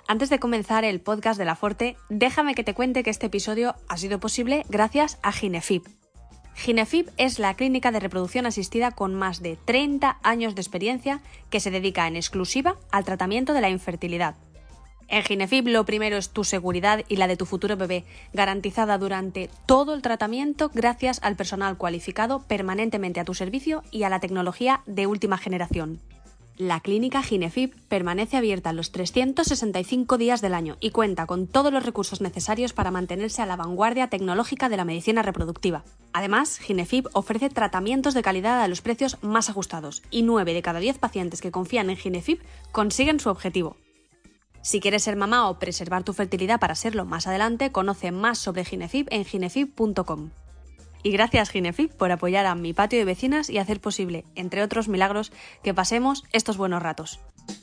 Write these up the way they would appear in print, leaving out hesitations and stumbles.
Antes de comenzar el podcast de La Forte, déjame que te cuente que este episodio ha sido posible gracias a Ginefib. Ginefib es la clínica de reproducción asistida con más de 30 años de experiencia que se dedica en exclusiva al tratamiento de la infertilidad. En Ginefib lo primero es tu seguridad y la de tu futuro bebé, garantizada durante todo el tratamiento gracias al personal cualificado permanentemente a tu servicio y a la tecnología de última generación. La clínica Ginefib permanece abierta los 365 días del año y cuenta con todos los recursos necesarios para mantenerse a la vanguardia tecnológica de la medicina reproductiva. Además, Ginefib ofrece tratamientos de calidad a los precios más ajustados y 9 de cada 10 pacientes que confían en Ginefib consiguen su objetivo. Si quieres ser mamá o preservar tu fertilidad para serlo más adelante, conoce más sobre Ginefib en ginefib.com. Y gracias Ginefib por apoyar a Mi Patio de Vecinas y hacer posible, entre otros milagros, que pasemos estos buenos ratos.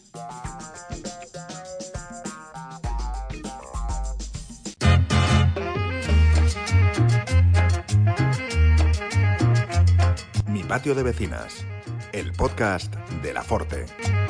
Mi Patio de Vecinas, el podcast de La Forte.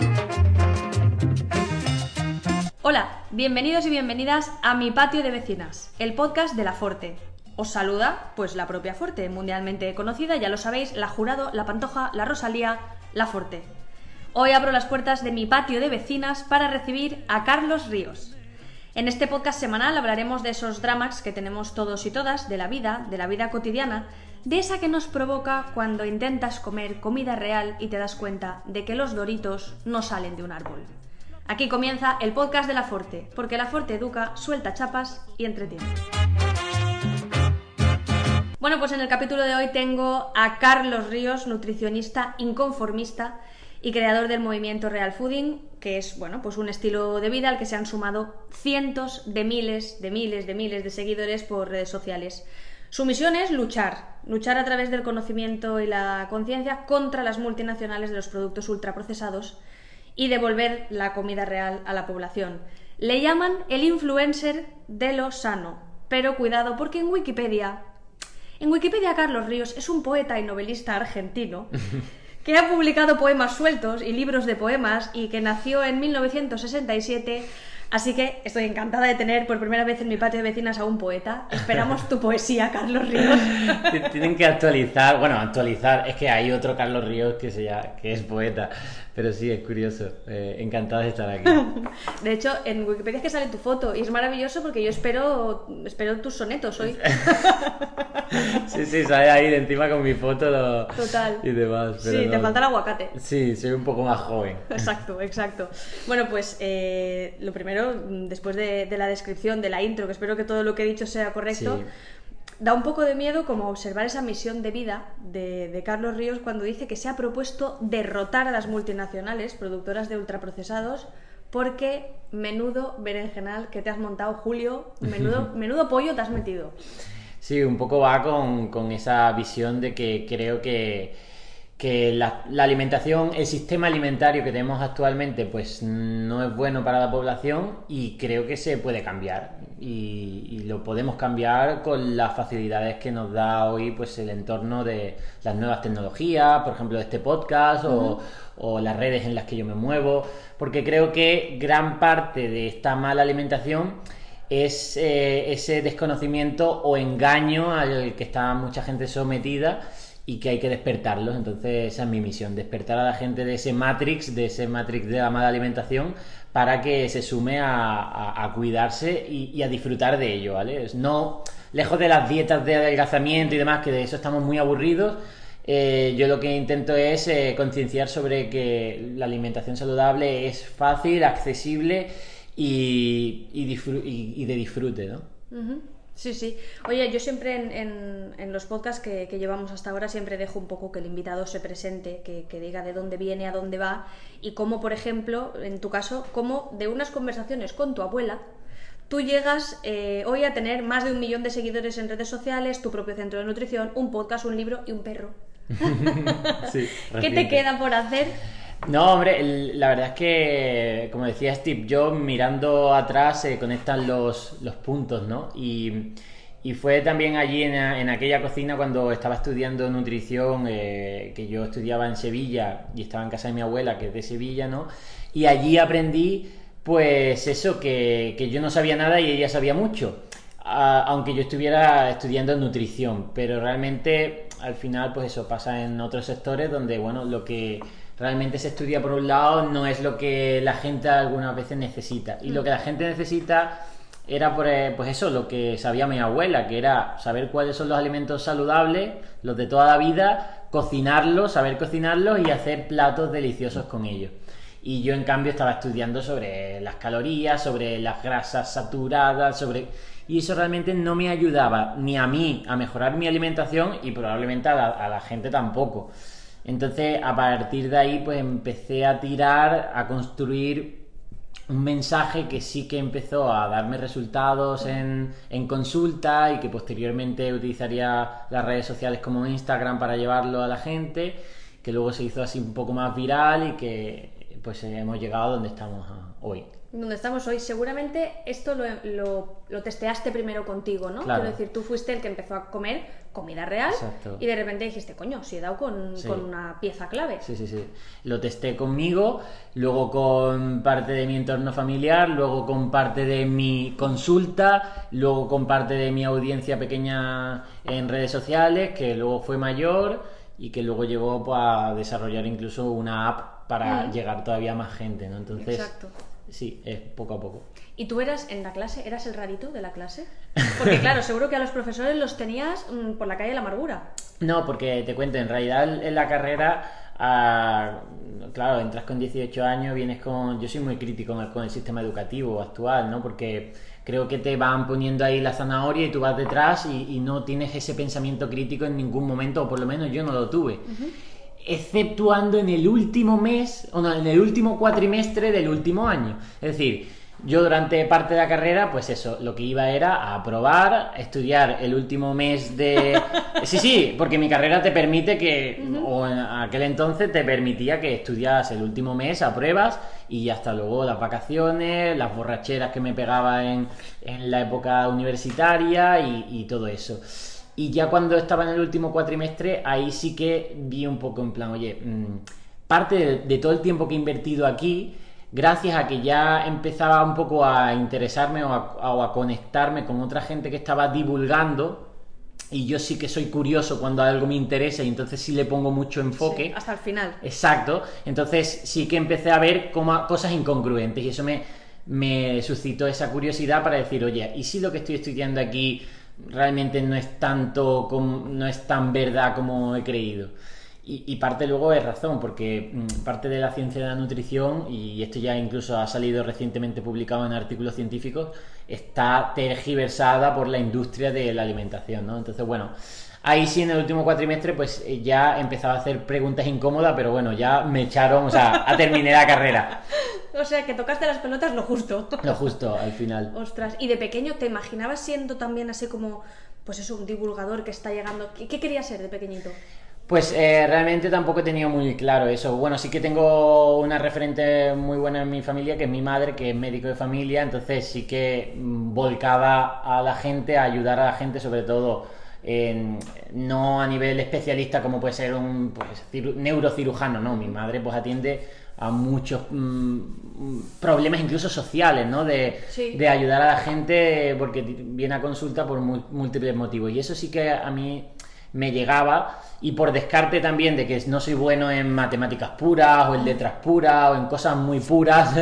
Hola, bienvenidos y bienvenidas a Mi Patio de Vecinas, el podcast de La Forte. Os saluda, pues, la propia Forte, mundialmente conocida, ya lo sabéis, la Jurado, la Pantoja, la Rosalía, la Forte. Hoy abro las puertas de Mi Patio de Vecinas para recibir a Carlos Ríos. En este podcast semanal hablaremos de esos dramas que tenemos todos y todas, de la vida cotidiana, de esa que nos provoca cuando intentas comer comida real y te das cuenta de que los Doritos no salen de un árbol. Aquí comienza el podcast de La Forte, porque La Forte educa, suelta chapas y entretiene. Bueno, pues en el capítulo de hoy tengo a Carlos Ríos, nutricionista inconformista y creador del movimiento Real Fooding, que es, bueno, pues un estilo de vida al que se han sumado cientos de miles de seguidores por redes sociales. Su misión es luchar a través del conocimiento y la conciencia contra las multinacionales de los productos ultraprocesados y devolver la comida real a la población. Le llaman el influencer de lo sano, pero cuidado porque en Wikipedia Carlos Ríos es un poeta y novelista argentino que ha publicado poemas sueltos y libros de poemas y que nació en 1967, así que estoy encantada de tener por primera vez en Mi Patio de Vecinas a un poeta. Esperamos tu poesía, Carlos Ríos. Tienen que actualizar, es que hay otro Carlos Ríos que es poeta, pero sí, es curioso, encantado de estar aquí. De hecho, en Wikipedia es que sale tu foto y es maravilloso porque yo espero tus sonetos hoy. Sí, sale ahí de encima con mi foto Total. Y demás. Pero sí, no. Te falta el aguacate. Sí, soy un poco más joven. Exacto. Bueno, pues lo primero, después de la descripción, de la intro, que espero que todo lo que he dicho sea correcto, sí. Da un poco de miedo como observar esa misión de vida de Carlos Ríos cuando dice que se ha propuesto derrotar a las multinacionales productoras de ultraprocesados porque menudo berenjenal que te has montado, Julio, menudo pollo te has metido. Sí, un poco va con esa visión de que creo que la alimentación, el sistema alimentario que tenemos actualmente, pues no es bueno para la población y creo que se puede cambiar y lo podemos cambiar con las facilidades que nos da hoy, pues el entorno de las nuevas tecnologías, por ejemplo de este podcast o las redes en las que yo me muevo, porque creo que gran parte de esta mala alimentación es ese desconocimiento o engaño al que está mucha gente sometida y que hay que despertarlos. Entonces esa es mi misión, despertar a la gente de ese Matrix de la mala alimentación para que se sume a cuidarse y a disfrutar de ello, ¿vale? No, lejos de las dietas de adelgazamiento y demás, que de eso estamos muy aburridos. Yo lo que intento es concienciar sobre que la alimentación saludable es fácil, accesible y de disfrute, ¿no? Uh-huh. Sí. Oye, yo siempre en los podcasts que llevamos hasta ahora siempre dejo un poco que el invitado se presente, que diga de dónde viene, a dónde va y cómo, por ejemplo, en tu caso, cómo de unas conversaciones con tu abuela tú llegas hoy a tener más de 1 millón de seguidores en redes sociales, tu propio centro de nutrición, un podcast, un libro y un perro. Sí, ¿Qué te queda por hacer? No, hombre, la verdad es que, como decía Steve Jobs, mirando atrás se conectan los puntos, ¿no? Y fue también allí en aquella cocina cuando estaba estudiando nutrición, que yo estudiaba en Sevilla y estaba en casa de mi abuela, que es de Sevilla, ¿no? Y allí aprendí pues eso, que yo no sabía nada y ella sabía mucho. Aunque yo estuviera estudiando nutrición, pero realmente al final pues eso pasa en otros sectores donde bueno, lo que realmente se estudia por un lado no es lo que la gente algunas veces necesita, y lo que la gente necesita era pues eso, lo que sabía mi abuela, que era saber cuáles son los alimentos saludables, los de toda la vida, cocinarlos, saber cocinarlos y hacer platos deliciosos con ellos. Y yo en cambio estaba estudiando sobre las calorías, sobre las grasas saturadas, y eso realmente no me ayudaba ni a mí a mejorar mi alimentación y probablemente a la gente tampoco. Entonces a partir de ahí pues empecé a tirar, a construir un mensaje que sí que empezó a darme resultados en consulta, y que posteriormente utilizaría las redes sociales como Instagram para llevarlo a la gente, que luego se hizo así un poco más viral y que pues hemos llegado a donde estamos hoy. Donde estamos hoy, seguramente esto lo testeaste primero contigo, ¿no? Claro. Quiero decir, tú fuiste el que empezó a comer comida real. Exacto. Y de repente dijiste, coño, si he dado con una pieza clave. Sí. Lo testé conmigo, luego con parte de mi entorno familiar, luego con parte de mi consulta, luego con parte de mi audiencia pequeña en redes sociales, que luego fue mayor y que luego llegó pues, a desarrollar incluso una app para llegar todavía a más gente, ¿no? Entonces, exacto. Sí, es poco a poco. ¿Y tú eras en la clase, eras el rarito de la clase? Porque claro, seguro que a los profesores los tenías por la calle de la amargura. No, porque te cuento, en realidad en la carrera, claro, entras con 18 años, vienes con... Yo soy muy crítico con el sistema educativo actual, ¿no? Porque creo que te van poniendo ahí la zanahoria y tú vas detrás y no tienes ese pensamiento crítico en ningún momento, o por lo menos yo no lo tuve. Exceptuando en el último mes, o no, en el último cuatrimestre del último año. Es decir, yo durante parte de la carrera, pues eso, lo que iba era a aprobar, estudiar el último mes de... Sí, porque mi carrera te permite que, o en aquel entonces te permitía que estudias el último mes, apruebas, y hasta luego las vacaciones, las borracheras que me pegaba en la época universitaria y todo eso. Y ya cuando estaba en el último cuatrimestre, ahí sí que vi un poco en plan, oye, parte de todo el tiempo que he invertido aquí, gracias a que ya empezaba un poco a interesarme o a conectarme con otra gente que estaba divulgando, y yo sí que soy curioso cuando algo me interesa y entonces sí le pongo mucho enfoque. Sí, hasta el final. Exacto. Entonces sí que empecé a ver cosas incongruentes, y eso me suscitó esa curiosidad para decir, oye, ¿y si lo que estoy estudiando aquí realmente no es no es tan verdad como he creído? Y parte luego es razón, porque parte de la ciencia de la nutrición, y esto ya incluso ha salido recientemente publicado en artículos científicos, está tergiversada por la industria de la alimentación, ¿no? Entonces, bueno, ahí sí en el último cuatrimestre pues ya empezaba a hacer preguntas incómodas, pero bueno, ya me echaron, o sea, terminé la carrera. O sea, que tocaste las pelotas lo justo. Lo justo, al final. Ostras, ¿y de pequeño te imaginabas siendo también así como, pues eso, un divulgador que está llegando? ¿Qué querías ser de pequeñito? Pues realmente tampoco he tenido muy claro eso. Bueno, sí que tengo una referente muy buena en mi familia, que es mi madre, que es médico de familia, entonces sí que volcaba a la gente, a ayudar a la gente, sobre todo no a nivel especialista como puede ser un neurocirujano, no, mi madre pues atiende a muchos problemas incluso sociales, ¿no? De ayudar a la gente porque viene a consulta por múltiples motivos, y eso sí que a mí me llegaba, y por descarte también de que no soy bueno en matemáticas puras o en letras puras o en cosas muy puras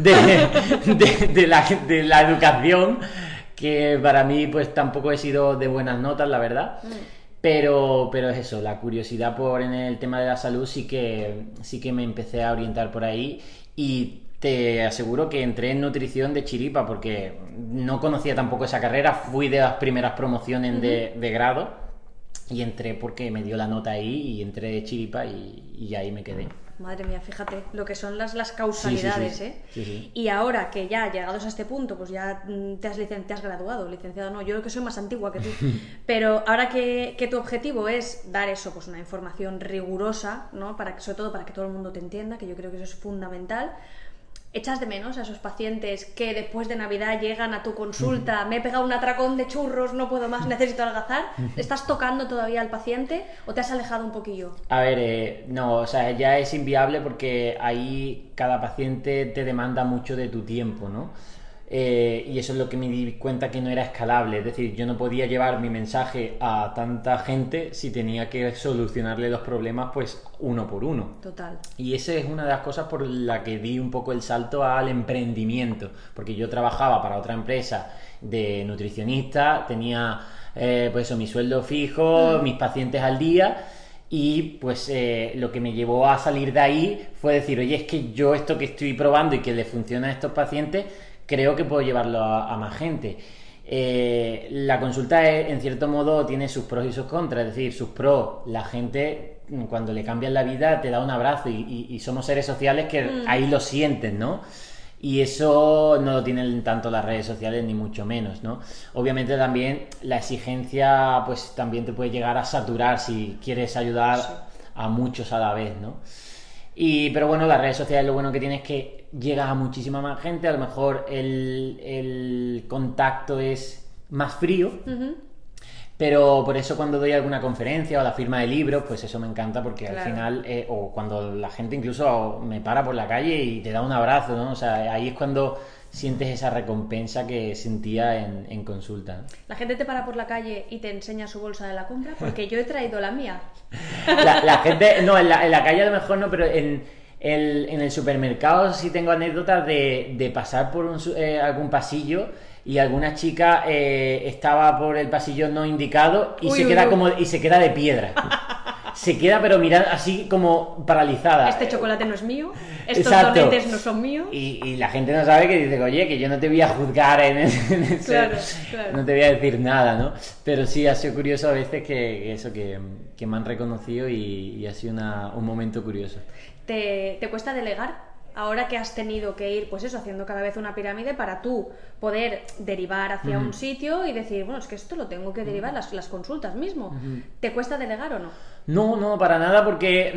de la educación, que para mí pues tampoco he sido de buenas notas, la verdad. Pero es eso, la curiosidad en el tema de la salud sí que me empecé a orientar por ahí, y te aseguro que entré en nutrición de chiripa porque no conocía tampoco esa carrera, fui de las primeras promociones de grado, y entré porque me dio la nota ahí y entré de chiripa y ahí me quedé. Madre mía, fíjate lo que son las causalidades, sí. ¿eh? Sí. Y ahora que ya llegados a este punto, pues ya te has graduado, licenciado no, yo creo que soy más antigua que tú, pero ahora que tu objetivo es dar eso, pues una información rigurosa, ¿no? Sobre todo para que todo el mundo te entienda, que yo creo que eso es fundamental. ¿Echas de menos a esos pacientes que después de Navidad llegan a tu consulta? Me he pegado un atracón de churros, no puedo más, necesito adelgazar. ¿Estás tocando todavía al paciente o te has alejado un poquillo? A ver, no, o sea, ya es inviable porque ahí cada paciente te demanda mucho de tu tiempo, ¿no? Y eso es lo que me di cuenta que no era escalable, es decir, yo no podía llevar mi mensaje a tanta gente si tenía que solucionarle los problemas pues uno por uno. Total. Y esa es una de las cosas por la que di un poco el salto al emprendimiento, porque yo trabajaba para otra empresa de nutricionista, tenía pues eso, mi sueldo fijo, mis pacientes al día. Y pues lo que me llevó a salir de ahí fue decir, oye, es que yo esto que estoy probando y que le funciona a estos pacientes, creo que puedo llevarlo a más gente. La consulta en cierto modo tiene sus pros y sus contras, es decir, sus pros, la gente cuando le cambian la vida te da un abrazo y somos seres sociales que ahí lo sienten, ¿no? Y eso no lo tienen tanto las redes sociales ni mucho menos, ¿no? Obviamente también la exigencia pues también te puede llegar a saturar si quieres ayudar a muchos a la vez, ¿no? Pero bueno, las redes sociales lo bueno que tiene es que llegas a muchísima más gente, a lo mejor el contacto es más frío, pero por eso cuando doy alguna conferencia o la firma de libros, pues eso me encanta porque al final, o cuando la gente incluso me para por la calle y te da un abrazo, ¿no? O sea, ahí es cuando sientes esa recompensa que sentía en consulta, ¿no? ¿La gente te para por la calle y te enseña su bolsa de la compra? Porque yo he traído la mía. La gente, no, en la calle a lo mejor no, pero en el supermercado sí tengo anécdotas de pasar por algún pasillo y alguna chica estaba por el pasillo no indicado y se queda de piedra. Se queda pero mirando así como paralizada. Este chocolate no es mío, estos donetes no son míos. Y la gente no sabe, que dice, oye, que yo no te voy a juzgar en ese, claro. No te voy a decir nada, ¿no? Pero sí ha sido curioso a veces que me han reconocido y ha sido un momento curioso. ¿Te cuesta delegar? Ahora que has tenido que ir, pues eso, haciendo cada vez una pirámide para tú poder derivar hacia un sitio y decir, bueno, es que esto lo tengo que derivar, las consultas mismo. ¿Te cuesta delegar o no? No, para nada, porque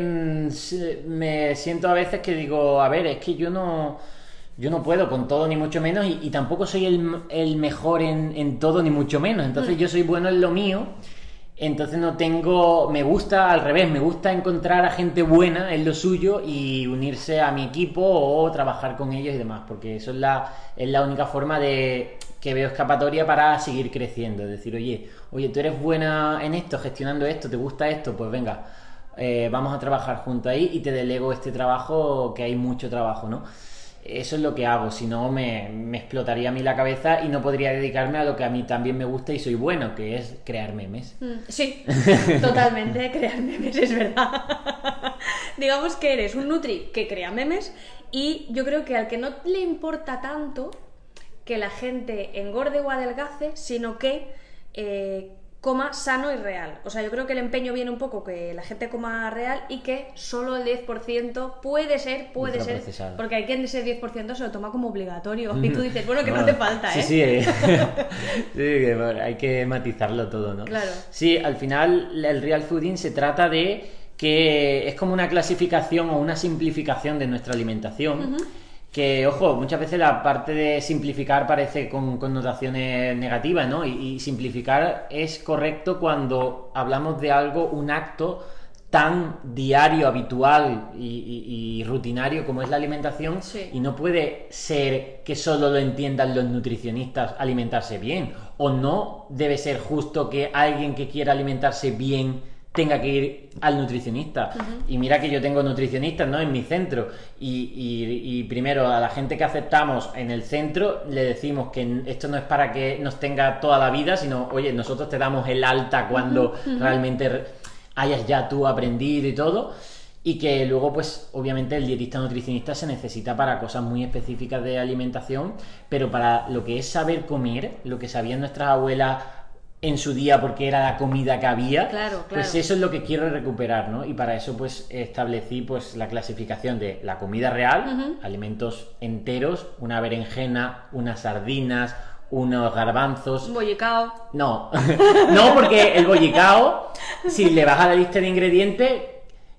me siento a veces que digo, a ver, es que yo no puedo con todo ni mucho menos y tampoco soy el mejor en todo ni mucho menos. Entonces yo soy bueno en lo mío. Entonces me gusta al revés, me gusta encontrar a gente buena en lo suyo y unirse a mi equipo o trabajar con ellos y demás, porque eso es la única forma que veo escapatoria para seguir creciendo. Es decir, oye, tú eres buena en esto, gestionando esto, te gusta esto, pues venga, vamos a trabajar juntos ahí y te delego este trabajo, que hay mucho trabajo, ¿no? Eso es lo que hago, si no me explotaría a mí la cabeza y no podría dedicarme a lo que a mí también me gusta y soy bueno, que es crear memes. Sí, totalmente, crear memes, es verdad. Digamos que eres un nutri que crea memes y yo creo que al que no le importa tanto que la gente engorde o adelgace, sino que coma sano y real. O sea, yo creo que el empeño viene un poco que la gente coma real y que solo el 10% puede ser, porque hay quien ese 10% se lo toma como obligatorio y tú dices, bueno, que no hace falta, ¿eh? Sí, que hay que matizarlo todo, ¿no? Claro. Sí, al final el real fooding se trata de que es como una clasificación o una simplificación de nuestra alimentación. Que, ojo, muchas veces la parte de simplificar parece con connotaciones negativas, ¿no? Y simplificar es correcto cuando hablamos de algo, un acto tan diario, habitual y rutinario como es la alimentación, y no puede ser que solo lo entiendan los nutricionistas alimentarse bien, o no debe ser justo que alguien que quiera alimentarse bien tenga que ir al nutricionista. Y mira que yo tengo nutricionistas, ¿no?, en mi centro y primero a la gente que aceptamos en el centro le decimos que esto no es para que nos tenga toda la vida, sino, oye, nosotros te damos el alta cuando realmente hayas ya tú aprendido y todo, y que luego pues obviamente el dietista nutricionista se necesita para cosas muy específicas de alimentación, pero para lo que es saber comer, lo que sabían nuestras abuelas en su día porque era la comida que había, claro. Pues eso es lo que quiero recuperar, ¿no? Y para eso pues establecí pues la clasificación de la comida real, alimentos enteros, una berenjena, unas sardinas, unos garbanzos. Un bollicao. No, no, porque el bollicao, si le vas a la lista de ingredientes,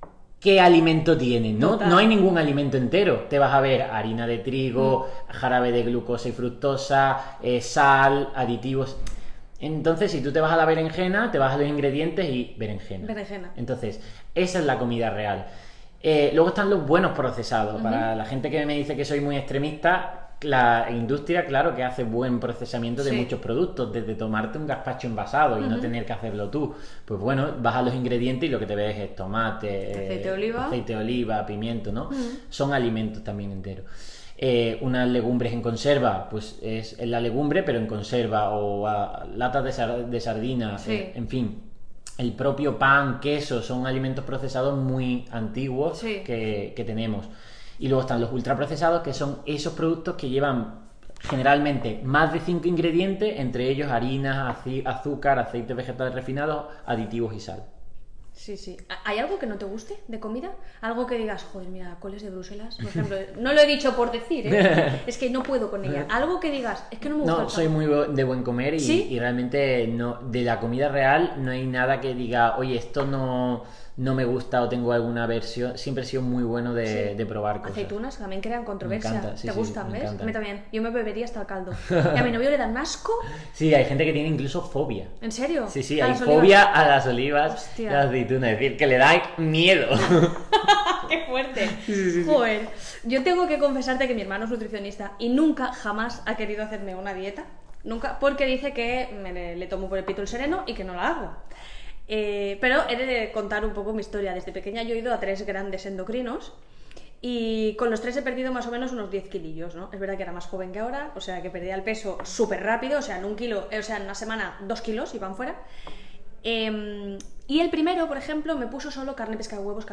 ¿qué alimento tiene? No, Total. no hay ningún alimento entero. Te vas a ver harina de trigo, jarabe de glucosa y fructosa, sal, aditivos. Entonces, si tú te vas a la berenjena, te vas a los ingredientes y berenjena. Entonces, esa es la comida real. Luego están los buenos procesados. Para la gente que me dice que soy muy extremista, la industria, claro, que hace buen procesamiento de muchos productos, desde tomarte un gazpacho envasado y no tener que hacerlo tú. Pues bueno, vas a los ingredientes y lo que te ves es tomate, aceite de oliva, pimiento, ¿no? Son alimentos también enteros. Unas legumbres en conserva, pues es la legumbre, pero en conserva, o latas de sardinas, en fin. El propio pan, queso, son alimentos procesados muy antiguos que tenemos. Y luego están los ultraprocesados, que son esos productos que llevan generalmente más de 5 ingredientes, entre ellos harinas, azúcar, aceites vegetales refinados, aditivos y sal. Sí. ¿Hay algo que no te guste de comida? Algo que digas, joder, mira, coles de Bruselas, por ejemplo. No lo he dicho por decir, ¿eh? Es que no puedo con ella. Algo que digas, es que no me gusta. No, soy muy de buen comer y realmente no, de la comida real no hay nada que diga, oye, esto no me gusta o tengo alguna versión. Siempre he sido muy bueno de probar cosas. Aceitunas también crean controversia. Me encanta, ¿Te gustan, ves? encantan. A mí también. Yo me bebería hasta el caldo. Y a mi novio le dan asco. Sí, hay gente que tiene incluso fobia. ¿En serio? Sí, ¿A hay las olivas? fobia a las olivas, Hostia. a las aceitunas. Es decir, que le da miedo. ¡Qué fuerte! Joder. Yo tengo que confesarte que mi hermano es nutricionista y nunca, jamás ha querido hacerme una dieta. Nunca, porque dice que le tomo por el pito el sereno y que no la hago. Pero he de contar un poco mi historia. Desde pequeña yo he ido a 3 grandes endocrinos y con los 3 he perdido más o menos unos 10 kilillos, ¿no? Es verdad que era más joven que ahora, o sea que perdía el peso súper rápido, o sea, en una semana 2 kilos iban fuera. Y el primero, por ejemplo, me puso solo carne, pescado, huevos,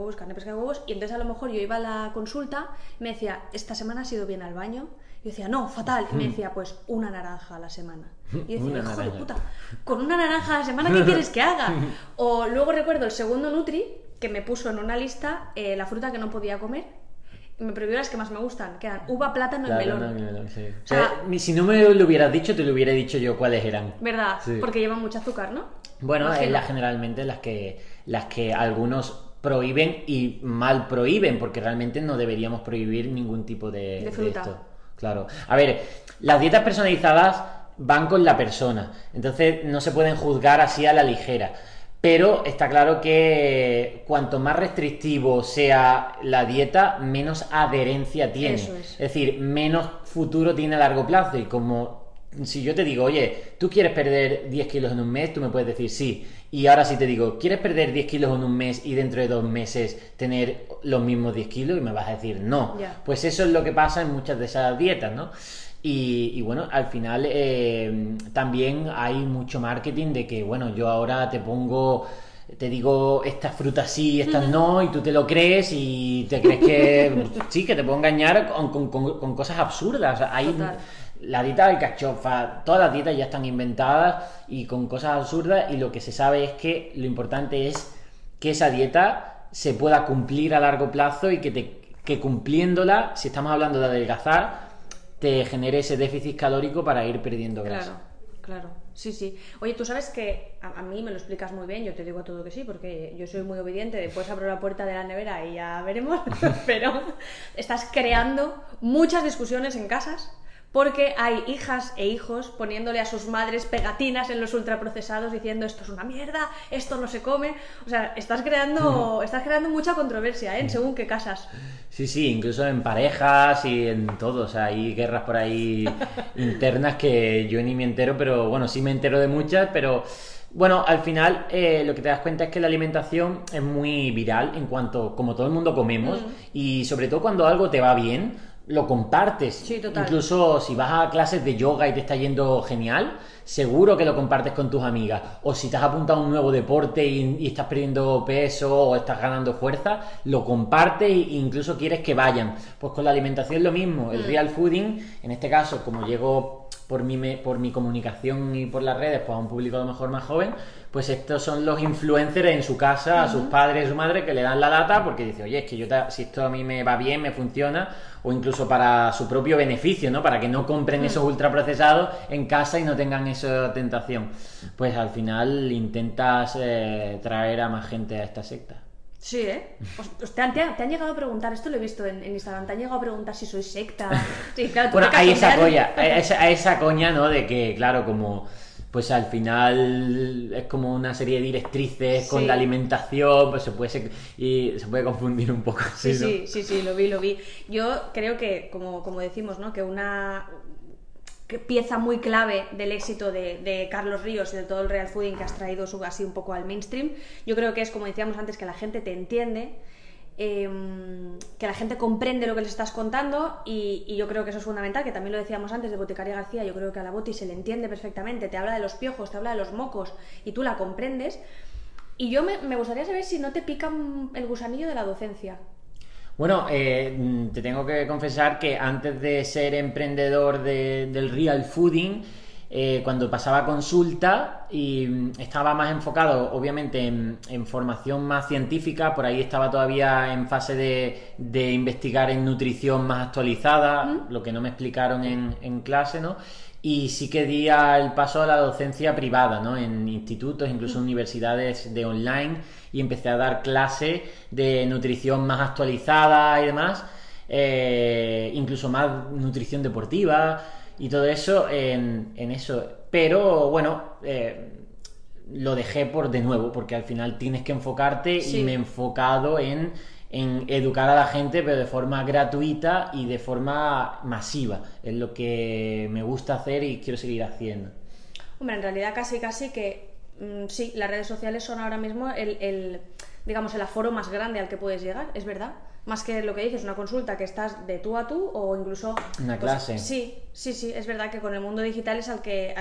y entonces a lo mejor yo iba a la consulta y me decía, esta semana has ido bien al baño. Yo decía, no, fatal. Y me decía, pues una naranja a la semana. Y yo decía, hijo de puta, con una naranja a la semana, ¿qué quieres que haga? O luego recuerdo el segundo Nutri, que me puso en una lista la fruta que no podía comer. Y me prohibió las que más me gustan, que eran uva, plátano y melón. Sí. O sea, si no me lo hubieras dicho, te lo hubiera dicho yo cuáles eran. ¿Verdad? Sí. Porque llevan mucho azúcar, ¿no? Bueno, Imagino. es generalmente las que algunos prohíben y mal prohíben, porque realmente no deberíamos prohibir ningún tipo de fruta. esto. Claro. A ver, las dietas personalizadas van con la persona, entonces no se pueden juzgar así a la ligera. Pero está claro que cuanto más restrictivo sea la dieta, menos adherencia tiene. Eso es. Es decir, menos futuro tiene a largo plazo. Y como si yo te digo, oye, ¿tú quieres perder 10 kilos en un mes? Tú me puedes decir sí. Y ahora si te digo, ¿quieres perder 10 kilos en un mes y dentro de 2 meses tener los mismos 10 kilos? Y me vas a decir no. Ya. Pues eso es lo que pasa en muchas de esas dietas, ¿no? Y bueno, al final también hay mucho marketing de que, bueno, yo ahora te digo estas frutas sí, estas no, y tú te lo crees y te crees que sí, que te puedo engañar con cosas absurdas. O sea, Total. la dieta de cachofa, todas las dietas ya están inventadas y con cosas absurdas, y lo que se sabe es que lo importante es que esa dieta se pueda cumplir a largo plazo y que cumpliéndola, si estamos hablando de adelgazar, te genere ese déficit calórico para ir perdiendo grasa. Claro, sí. Oye, tú sabes que a mí me lo explicas muy bien, yo te digo a todo que sí, porque yo soy muy obediente, después abro la puerta de la nevera y ya veremos, pero estás creando muchas discusiones en casas, porque hay hijas e hijos poniéndole a sus madres pegatinas en los ultraprocesados diciendo esto es una mierda, esto no se come. O sea, estás creando mucha controversia, ¿eh? Según qué casas. Sí, incluso en parejas y en todo. O sea, hay guerras por ahí internas que yo ni me entero, pero bueno, sí me entero de muchas, pero bueno, al final lo que te das cuenta es que la alimentación es muy viral en cuanto, como todo el mundo comemos, y sobre todo cuando algo te va bien, lo compartes. Sí, total. Incluso si vas a clases de yoga y te está yendo genial, seguro que lo compartes con tus amigas. O si te has apuntado a un nuevo deporte y estás perdiendo peso o estás ganando fuerza, lo compartes e incluso quieres que vayan. Pues con la alimentación lo mismo. El real fooding, en este caso, como llego por mi comunicación y por las redes, pues a un público a lo mejor más joven, pues estos son los influencers en su casa, a sus padres y su madre, que le dan la lata porque dice, oye, es que si esto a mí me va bien, me funciona, o incluso para su propio beneficio, ¿no? Para que no compren esos ultraprocesados en casa y no tengan esa tentación. Pues al final intentas traer a más gente a esta secta. Sí, ¿eh? Pues te han llegado a preguntar, esto lo he visto en Instagram, te han llegado a preguntar si sois secta. Sí, claro, Bueno, hay esa coña, ¿no? De que, claro, como pues al final es como una serie de directrices con la alimentación, pues se puede confundir un poco así, ¿no? Sí, lo vi. Yo creo que, como decimos, ¿no? Que una pieza muy clave del éxito de Carlos Ríos y de todo el real fooding que has traído así un poco al mainstream, yo creo que es, como decíamos antes, que la gente te entiende, que la gente comprende lo que les estás contando, y yo creo que eso es fundamental, que también lo decíamos antes de Boticaria García. Yo creo que a la Boti se le entiende perfectamente, te habla de los piojos, te habla de los mocos y tú la comprendes. Y yo me gustaría saber si no te pica el gusanillo de la docencia. Bueno, te tengo que confesar que antes de ser emprendedor del real fooding, cuando pasaba consulta y estaba más enfocado obviamente en formación más científica, por ahí estaba todavía en fase de investigar en nutrición más actualizada, lo que no me explicaron en clase, ¿no? Y sí que di el paso a la docencia privada, ¿no? En institutos, incluso universidades de online, y empecé a dar clases de nutrición más actualizada y demás, incluso más nutrición deportiva y todo eso en eso. Pero bueno, lo dejé de nuevo, porque al final tienes que enfocarte, y me he enfocado en educar a la gente, pero de forma gratuita y de forma masiva. Es lo que me gusta hacer y quiero seguir haciendo. Hombre, en realidad casi que sí, las redes sociales son ahora mismo digamos, el aforo más grande al que puedes llegar, es verdad. Más que lo que dices, una consulta que estás de tú a tú, o incluso una clase. Sí, es verdad que con el mundo digital es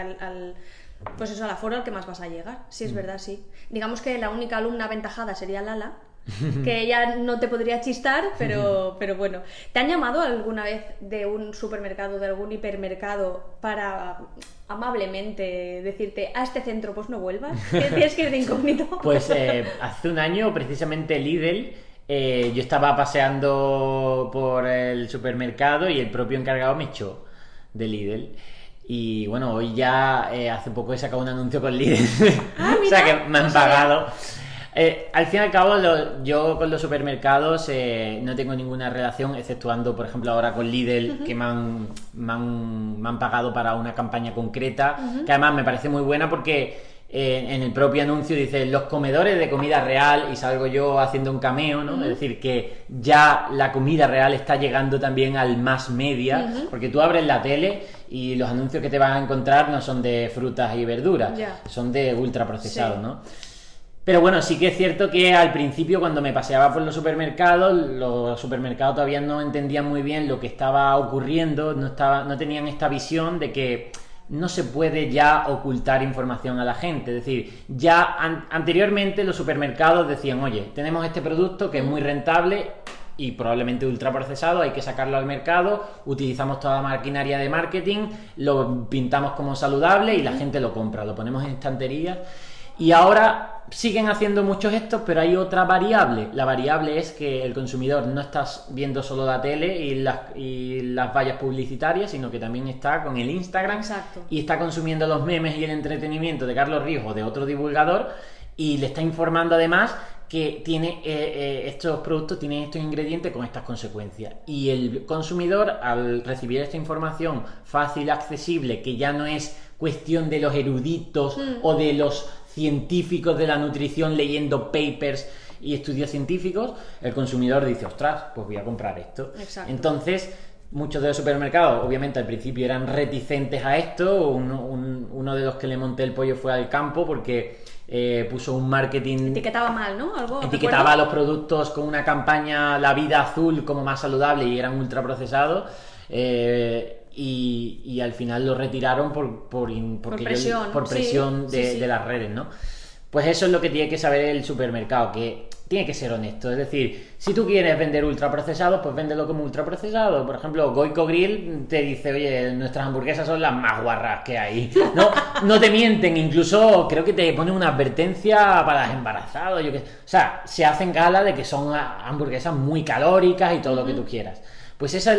pues eso, al aforo al que más vas a llegar. Sí, es verdad, sí. Digamos que la única alumna aventajada sería Lala, que ella no te podría chistar, pero bueno. ¿Te han llamado alguna vez de un supermercado, de algún hipermercado, para amablemente decirte: a este centro pues no vuelvas, que tienes que ir de incógnito? Pues hace un año, precisamente, Lidl, yo estaba paseando por el supermercado y el propio encargado me echó de Lidl. Y bueno, hoy ya hace poco he sacado un anuncio con Lidl. O sea que me han pagado. Al fin y al cabo, yo con los supermercados no tengo ninguna relación, exceptuando, por ejemplo, ahora con Lidl, que me han pagado para una campaña concreta, que además me parece muy buena, porque en el propio anuncio dice los comedores de comida real, y salgo yo haciendo un cameo, ¿no? Es decir, que ya la comida real está llegando también al mass media, porque tú abres la tele y los anuncios que te vas a encontrar no son de frutas y verduras, son de ultraprocesados, ¿no? Pero bueno, sí que es cierto que al principio, cuando me paseaba por los supermercados todavía no entendían muy bien lo que estaba ocurriendo, no tenían esta visión de que no se puede ya ocultar información a la gente. Es decir, ya anteriormente los supermercados decían: oye, tenemos este producto que es muy rentable y probablemente ultraprocesado, hay que sacarlo al mercado, utilizamos toda la maquinaria de marketing, lo pintamos como saludable y la gente lo compra, lo ponemos en estanterías. Y ahora siguen haciendo muchos estos, pero hay otra variable. La variable es que el consumidor no está viendo solo la tele y las vallas publicitarias, sino que también está con el Instagram. Exacto. Y está consumiendo los memes y el entretenimiento de Carlos Ríos o de otro divulgador, y le está informando además que tiene estos productos tienen estos ingredientes con estas consecuencias. Y el consumidor, al recibir esta información fácil, accesible, que ya no es cuestión de los eruditos o de los científicos de la nutrición leyendo papers y estudios científicos, el consumidor dice: ostras, pues voy a comprar esto. Exacto. Entonces, muchos de los supermercados, obviamente, al principio eran reticentes a esto. Uno de los que le monté el pollo fue al campo, porque puso un marketing... Etiquetaba mal, ¿no? Etiquetaba los productos con una campaña La Vida Azul como más saludable, y eran ultraprocesados. Y al final lo retiraron por presión de las redes, ¿no? Pues eso es lo que tiene que saber el supermercado, que tiene que ser honesto. Es decir, si tú quieres vender ultraprocesados, pues véndelo como ultraprocesado. Por ejemplo, Goico Grill te dice: oye, nuestras hamburguesas son las más guarras que hay. No te mienten, incluso creo que te ponen una advertencia para las embarazadas. O sea, se hacen gala de que son hamburguesas muy calóricas y todo lo que tú quieras. Pues esa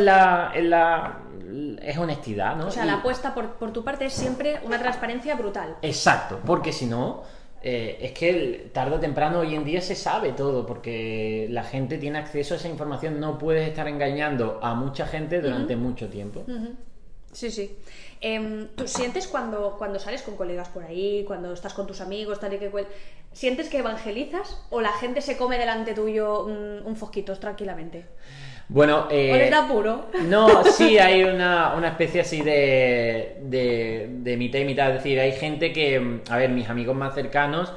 es honestidad, ¿no? O sea, la apuesta por tu parte es siempre una transparencia brutal. Exacto, porque si no, es que tarde o temprano hoy en día se sabe todo, porque la gente tiene acceso a esa información. No puedes estar engañando a mucha gente durante mucho tiempo. Sí, sí. ¿Tú sientes cuando sales con colegas por ahí, cuando estás con tus amigos, tal y que cual, sientes que evangelizas o la gente se come delante tuyo un fosquitos tranquilamente? Bueno, ¿O les da apuro? No, sí hay una especie así de mitad y mitad. Es decir, hay gente que, a ver, mis amigos más cercanos,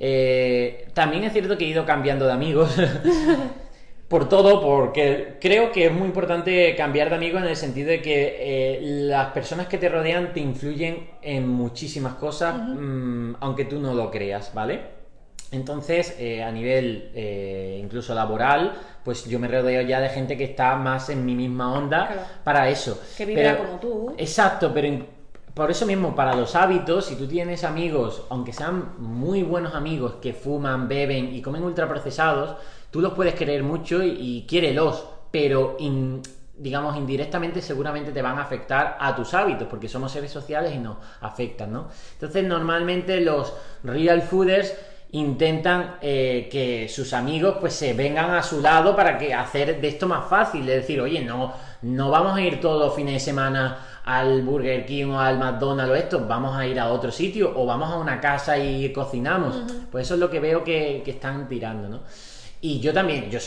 también es cierto que he ido cambiando de amigos. Por todo, porque creo que es muy importante cambiar de amigos en el sentido de que las personas que te rodean te influyen en muchísimas cosas, aunque tú no lo creas, ¿vale? Entonces, a nivel incluso laboral, pues yo me rodeo ya de gente que está más en mi misma onda, claro, para eso. Que vibra como tú. Exacto, pero por eso mismo, para los hábitos, si tú tienes amigos, aunque sean muy buenos amigos, que fuman, beben y comen ultraprocesados, tú los puedes querer mucho y quiérelos, pero digamos indirectamente seguramente te van a afectar a tus hábitos, porque somos seres sociales y nos afectan, ¿no? Entonces normalmente los real fooders intentan que sus amigos pues se vengan a su lado para que hacer de esto más fácil, es decir, oye, no vamos a ir todos los fines de semana al Burger King o al McDonald's o esto, vamos a ir a otro sitio o vamos a una casa y cocinamos. Pues eso es lo que veo que están tirando, ¿no? Y yo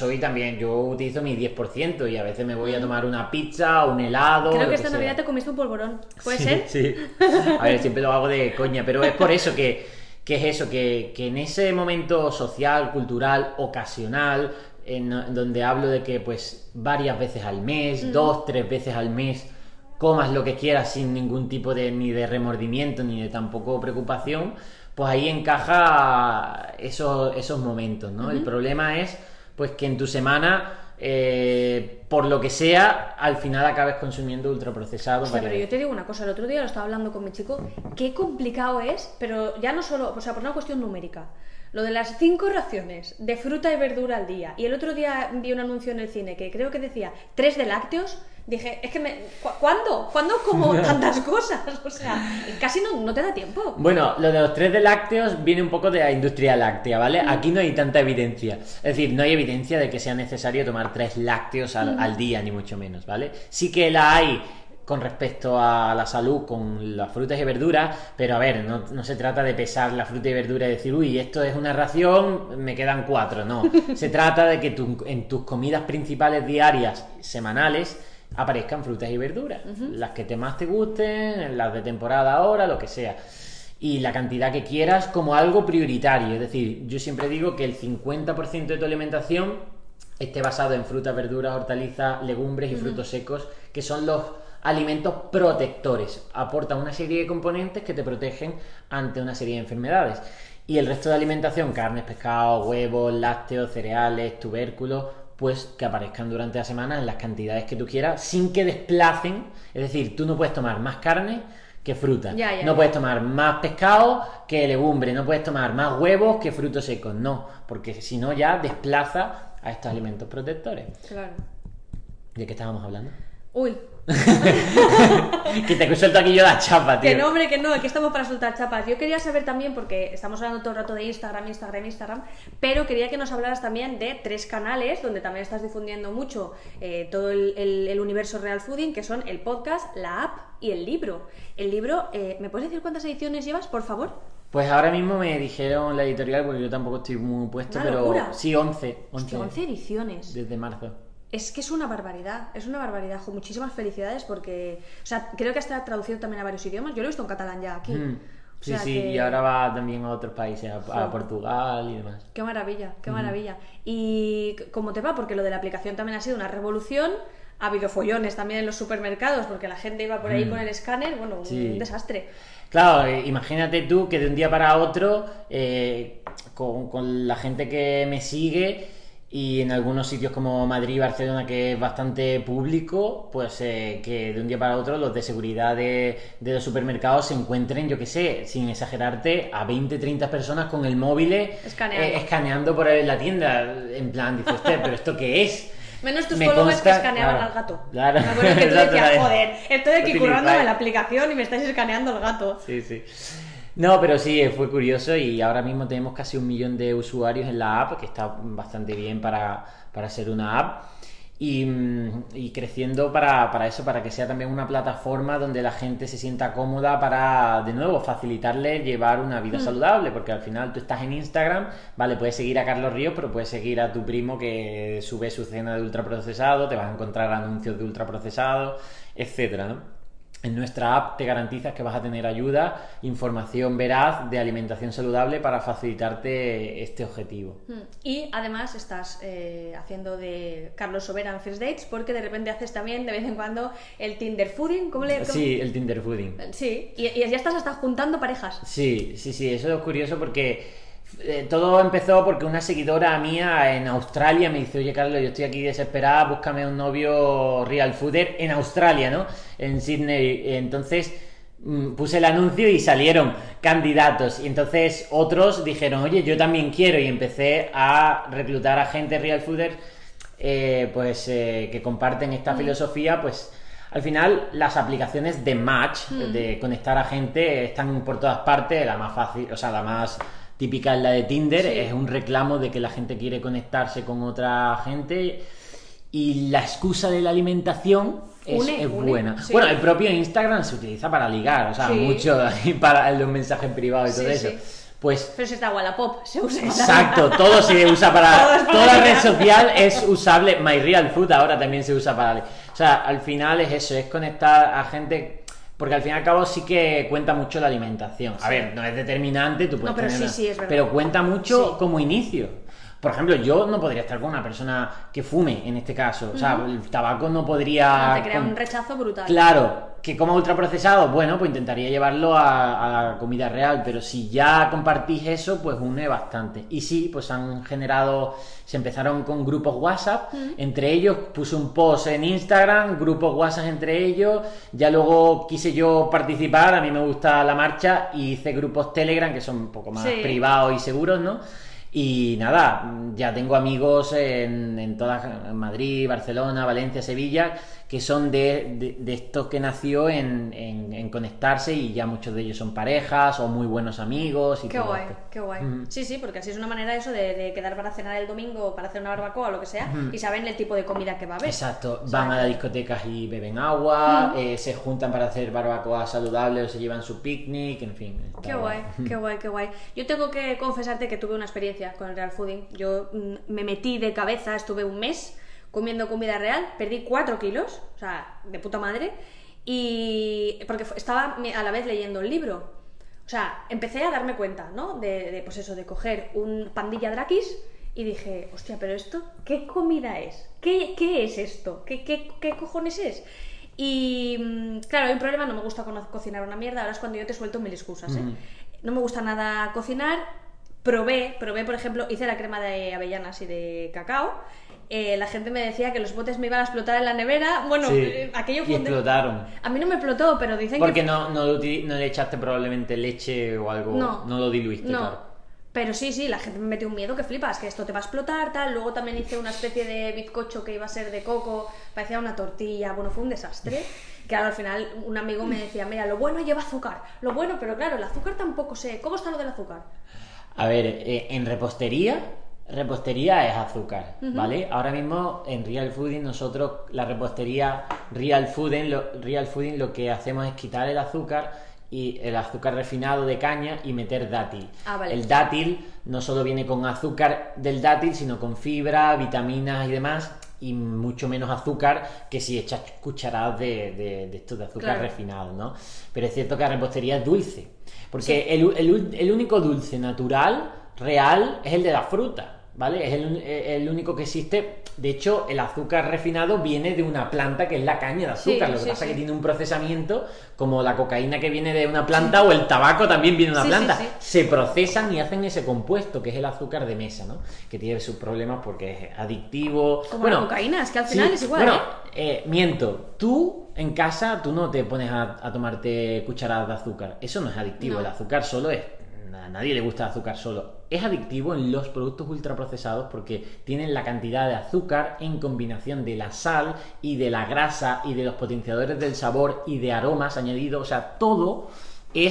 utilizo mi 10% y a veces me voy a tomar una pizza o un helado. Creo que esta Navidad te comiste un polvorón, ¿puede ser? Sí, a ver, siempre lo hago de coña, pero es por eso que es eso, que en ese momento social, cultural, ocasional, en donde hablo de que pues varias veces al mes, 2, 3 veces al mes, comas lo que quieras sin ningún tipo ni de remordimiento ni de tampoco preocupación, pues ahí encaja esos momentos, ¿no? El problema es pues que en tu semana, por lo que sea, al final acabes consumiendo ultraprocesados. O sea, pero yo te digo una cosa, el otro día lo estaba hablando con mi chico, qué complicado es, pero ya no solo, o sea, por una cuestión numérica, lo de las 5 raciones de fruta y verdura al día, y el otro día vi un anuncio en el cine que creo que decía 3 de lácteos. Dije, es que ¿cuándo como tantas cosas? O sea, casi no te da tiempo. Bueno, lo de los 3 de lácteos viene un poco de la industria láctea, ¿vale? Aquí no hay tanta evidencia. Es decir, no hay evidencia de que sea necesario tomar 3 lácteos al día, ni mucho menos, ¿vale? Sí que la hay con respecto a la salud con las frutas y verduras, pero a ver, no se trata de pesar la fruta y verdura y decir, uy, esto es una ración, me quedan 4, no. Se trata de que en tus comidas principales diarias, semanales, aparezcan frutas y verduras, las que más te gusten, las de temporada ahora, lo que sea, y la cantidad que quieras como algo prioritario. Es decir, yo siempre digo que el 50% de tu alimentación esté basado en frutas, verduras, hortalizas, legumbres y frutos secos, que son los alimentos protectores. Aportan una serie de componentes que te protegen ante una serie de enfermedades. Y el resto de alimentación, carnes, pescados, huevos, lácteos, cereales, tubérculos, pues que aparezcan durante la semana en las cantidades que tú quieras, sin que desplacen. Es decir, tú no puedes tomar más carne que fruta, no puedes tomar más pescado que legumbre, no puedes tomar más huevos que frutos secos, no, porque si no ya desplaza a estos alimentos protectores. Claro. ¿De qué estábamos hablando? Uy. Que te suelto aquí yo la chapa, tío. Que no, hombre, que no, aquí estamos para soltar chapas. Yo quería saber también, porque estamos hablando todo el rato de Instagram, pero quería que nos hablaras también de 3 canales donde también estás difundiendo mucho todo el universo Real Fooding, que son el podcast, la app y el libro. El libro, ¿me puedes decir cuántas ediciones llevas, por favor? Pues ahora mismo me dijeron la editorial, porque yo tampoco estoy muy puesto, pero locura. Sí, 11. Hostia, 11 ediciones. Desde marzo. Es que es una barbaridad, jo, muchísimas felicidades porque, o sea, creo que está traducido también a varios idiomas, yo lo he visto en catalán ya aquí. Sí, y ahora va también a otros países, a Portugal y demás. Qué maravilla, qué maravilla. ¿Y cómo te va? Porque lo de la aplicación también ha sido una revolución, ha habido follones también en los supermercados porque la gente iba por ahí con el escáner, bueno, un desastre. Claro, imagínate tú que de un día para otro, con la gente que me sigue, y en algunos sitios como Madrid y Barcelona, que es bastante público, pues que de un día para otro los de seguridad de los supermercados se encuentren, yo qué sé, sin exagerarte, a 20-30 personas con el móvil escaneando por la tienda, en plan, dices, pero ¿esto qué es? Menos tus followers que escaneaban al gato. Claro. Me acuerdo que tú decías, joder, estoy aquí currándome la aplicación y me estáis escaneando el gato. Sí. No, pero sí, fue curioso y ahora mismo tenemos casi 1 millón de usuarios en la app, que está bastante bien para ser una app. Y creciendo para eso, para que sea también una plataforma donde la gente se sienta cómoda para, de nuevo, facilitarle llevar una vida saludable, porque al final tú estás en Instagram, vale, puedes seguir a Carlos Ríos, pero puedes seguir a tu primo que sube su cena de ultraprocesado, te vas a encontrar anuncios de ultraprocesado, etcétera, ¿no? En nuestra app te garantizas que vas a tener ayuda, información veraz de alimentación saludable para facilitarte este objetivo. Y además estás haciendo de Carlos Sobera en First Dates, porque de repente haces también de vez en cuando el Tinder Fooding. Sí, el Tinder Fooding. Sí, y ya estás hasta juntando parejas. Sí, eso es curioso porque todo empezó porque una seguidora mía en Australia me dice: oye Carlos, yo estoy aquí desesperada, búscame un novio real fooder en Australia, ¿no? En Sydney. Entonces puse el anuncio y salieron candidatos, y entonces otros dijeron: oye, yo también quiero, y empecé a reclutar a gente real fooder que comparten esta filosofía. Pues al final las aplicaciones de match, de conectar a gente, están por todas partes. La más fácil, o sea, la más típica es la de Tinder, sí. Es un reclamo de que la gente quiere conectarse con otra gente, y la excusa de la alimentación es buena. Sí. Bueno, el propio Instagram se utiliza para ligar, o sea, mucho para los mensajes privados y todo eso. Sí. Pues, pero si está Wallapop, se usa. Exacto, todo se usa para toda red social es usable. MyRealFood ahora también se usa para, o sea, al final es eso, es conectar a gente. Porque al fin y al cabo sí que cuenta mucho la alimentación. A ver, no es determinante, tú puedes pero tener sí, es verdad. Pero cuenta mucho como inicio. Por ejemplo, yo no podría estar con una persona que fume, en este caso. O sea, el tabaco no podría... te crea un rechazo brutal. Claro, que coma ultraprocesado, bueno, pues intentaría llevarlo a la comida real, pero si ya compartís eso, pues une bastante. Y sí, pues se empezaron con grupos WhatsApp, entre ellos puse un post en Instagram, grupos WhatsApp entre ellos, ya luego quise yo participar, a mí me gusta la marcha, y hice grupos Telegram que son un poco más privados y seguros, ¿no? Y nada, ya tengo amigos en Madrid, Barcelona, Valencia, Sevilla, que son de esto que nació en conectarse, y ya muchos de ellos son parejas o muy buenos amigos. Y qué guay, qué guay. Sí, porque así es una manera eso de quedar para cenar el domingo, para hacer una barbacoa o lo que sea, y saben el tipo de comida que va a haber. Exacto, van a las discotecas y beben agua, se juntan para hacer barbacoa saludable o se llevan su picnic, en fin. Qué guay, qué guay, qué guay. Yo tengo que confesarte que tuve una experiencia con el real fooding. Yo me metí de cabeza, estuve un mes comiendo comida real, perdí 4 kilos, o sea, de puta madre, y porque estaba a la vez leyendo el libro. O sea, empecé a darme cuenta, ¿no? Pues eso, de coger un pandilla Drakis, y dije, hostia, pero esto, ¿qué comida es? ¿Qué es esto? ¿Qué cojones es? Y claro, hay un problema, no me gusta cocinar una mierda. Ahora es cuando yo te suelto 1000 excusas, ¿eh? No me gusta nada cocinar. Probé, por ejemplo, hice la crema de avellanas y de cacao. La gente me decía que los botes me iban a explotar en la nevera. Bueno, aquello fue... Y explotaron. A mí no me explotó, pero dicen porque no le echaste probablemente leche o algo. No lo diluiste, claro. Pero sí, la gente me metió un miedo que flipas, que esto te va a explotar, tal. Luego también hice una especie de bizcocho que iba a ser de coco, parecía una tortilla. Bueno, fue un desastre. Claro, al final un amigo me decía, mira, lo bueno lleva azúcar. Lo bueno, pero claro, el azúcar tampoco sé. ¿Cómo está lo del azúcar? A ver, en repostería es azúcar, ¿vale? Ahora mismo en Real Fooding nosotros, la repostería Real Fooding lo que hacemos es quitar el azúcar y el azúcar refinado de caña y meter dátil. Vale. El dátil no solo viene con azúcar del dátil, sino con fibra, vitaminas y demás, y mucho menos azúcar que si echas cucharadas de estos de azúcar refinado, ¿no? Pero es cierto que la repostería es dulce, porque el único dulce natural, real, es el de la fruta, ¿vale? Es el único que existe. De hecho, el azúcar refinado viene de una planta que es la caña de azúcar. Lo que pasa es que tiene un procesamiento, como la cocaína que viene de una planta, o el tabaco también viene de una planta. Se procesan y hacen ese compuesto, que es el azúcar de mesa, ¿no? Que tiene sus problemas porque es adictivo. Como la cocaína, es que al final es igual. Bueno, miento. Tú en casa, tú no te pones a tomarte cucharadas de azúcar. Eso no es adictivo. No. El azúcar solo es... A nadie le gusta el azúcar solo. Es adictivo en los productos ultraprocesados porque tienen la cantidad de azúcar en combinación de la sal y de la grasa y de los potenciadores del sabor y de aromas añadidos. O sea, todo es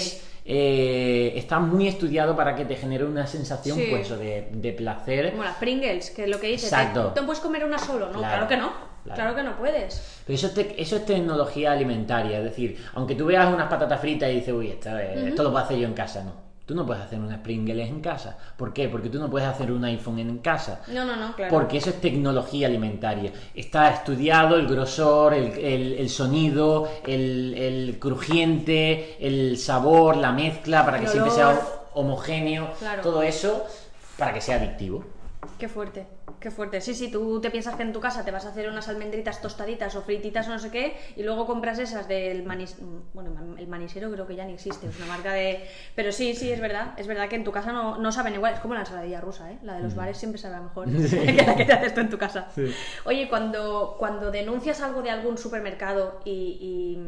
está muy estudiado para que te genere una sensación, Sí. pues eso, de placer. Como las Pringles, que es lo que dices. Exacto. ¿Te puedes comer una solo? No, Claro, claro que no. claro. Claro que no puedes. Pero eso es tecnología alimentaria, es decir, aunque tú veas unas patatas fritas y dices, uy, esto lo puedo hacer yo en casa, no. Tú no puedes hacer unas Pringles en casa. ¿Por qué? Porque tú no puedes hacer un iPhone en casa. No, claro. Porque eso es tecnología alimentaria. Está estudiado el grosor, el sonido, el crujiente, el sabor, la mezcla, para que El siempre olor. sea homogéneo. Claro. Todo eso para que sea adictivo. Qué fuerte, qué fuerte. Sí, tú te piensas que en tu casa te vas a hacer unas almendritas tostaditas o frititas o no sé qué, y luego compras esas del bueno, el Manisero creo que ya ni existe, es una marca de... Pero sí, es verdad que en tu casa no saben igual, es como la ensaladilla rusa, ¿eh? La de los bares siempre sabe mejor que la que te haces tú en tu casa. Sí. Oye, cuando denuncias algo de algún supermercado y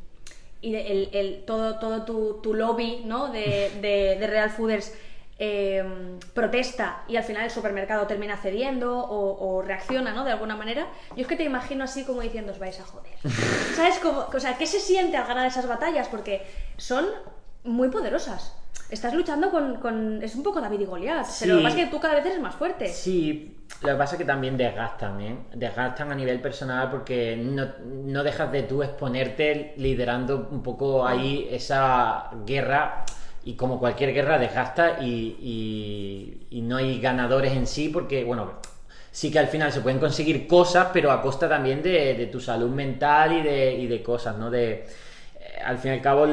todo tu lobby, ¿no? de Real Fooders protesta y al final el supermercado termina cediendo o reacciona, ¿no? De alguna manera, yo es que te imagino así como diciendo, os vais a joder. ¿Sabes cómo? O sea, ¿qué se siente al ganar esas batallas? Porque son muy poderosas. Estás luchando con... Es un poco David y Goliat, Sí. pero lo que pasa es que tú cada vez eres más fuerte. Sí, lo que pasa es que también desgastan, ¿eh? Desgastan a nivel personal porque no dejas de tú exponerte liderando un poco ahí esa guerra, y como cualquier guerra desgasta y no hay ganadores en sí porque, bueno, sí que al final se pueden conseguir cosas, pero a costa también de tu salud mental y de cosas, ¿no? Al fin y al cabo...